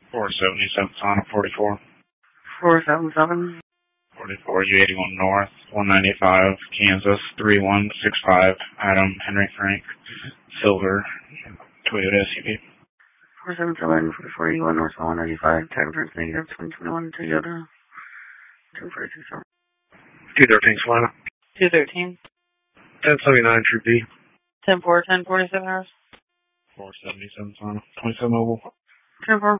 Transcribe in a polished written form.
477 Sonic 44. 477. 44 U81 North, 195 Kansas 3165. Adam Henry Frank, silver Toyota SUV. 477 4481 North 195. Tag returns negative 2021 Toyota 2467. 213 Solana. 213. 1079 True B. 10-4, 10-47 hours. 477 Sonic 27 Mobile. 10-4.